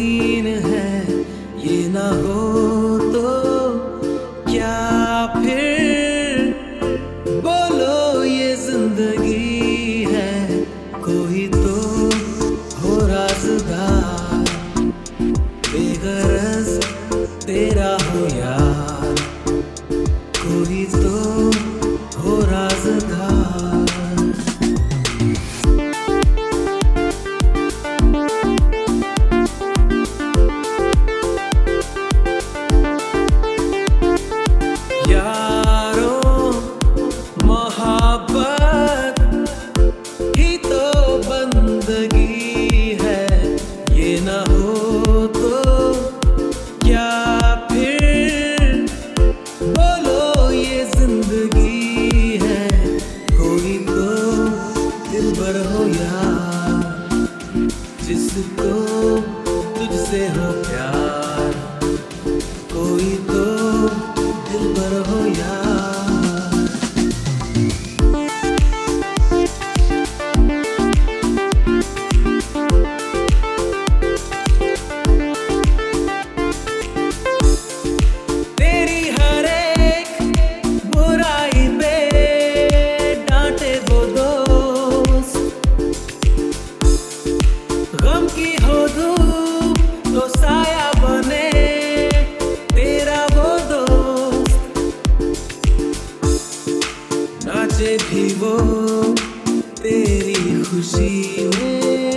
हसीन है, ये ना हो तो क्या फिर? बोलो ये जिंदगी है, कोई तो हो राज़दार, बेगरज तेरा हो यार, कोई तो हो राज़दार। हो यार, जिसको तुझसे हो प्यार, कोई तो दिलबर हो यार। तेरी हर एक बुराई पे डांटे वो दोस्त, गम की हो धूप तो साया बने तेरा वो दोस्त, नाचे भी वो तेरी खुशी में।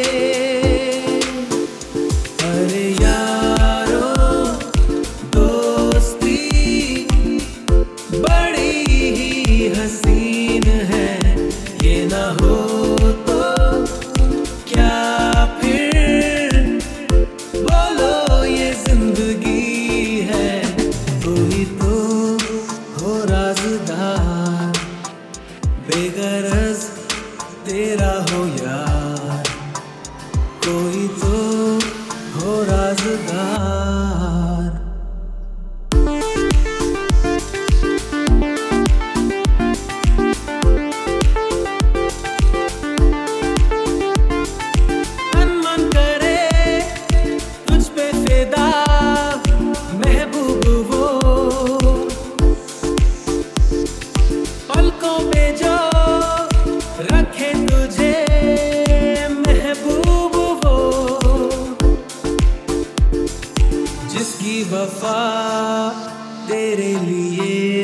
अरे यारो दोस्ती बड़ी ही हसीन है, ये ना हो तो क्या फिर? बोलो ये जिंदगी है, कोई तो हो राज़दार, बेगरज तेरा हो यार, कोई तो हो राज़दार। पलकों पे जो रखे तुझे महबूब वो, जिसकी वफा तेरे लिए